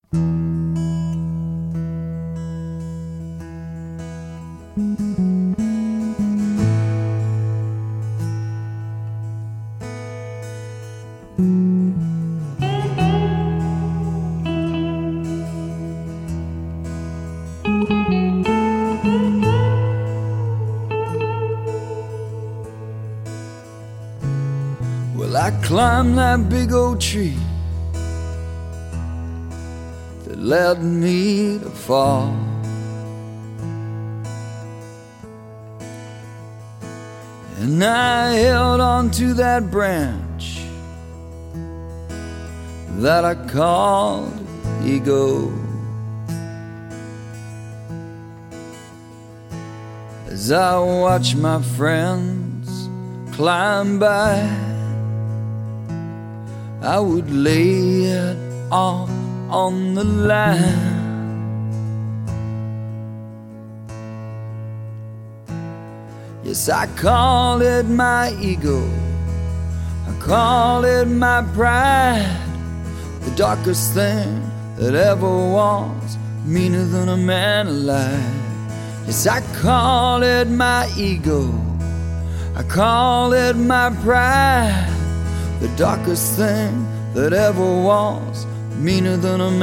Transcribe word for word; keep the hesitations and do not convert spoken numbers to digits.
Well, I climbed that big old tree that led me to fall, and I held on to that branch that I called ego. As I watch my friends climb by, I would lay it all on the line. Yes, I call it my ego, I call it my pride, the darkest thing that ever was meaner than a man alive. Yes, I call it my ego, I call it my pride, the darkest thing that ever was meaner than a man.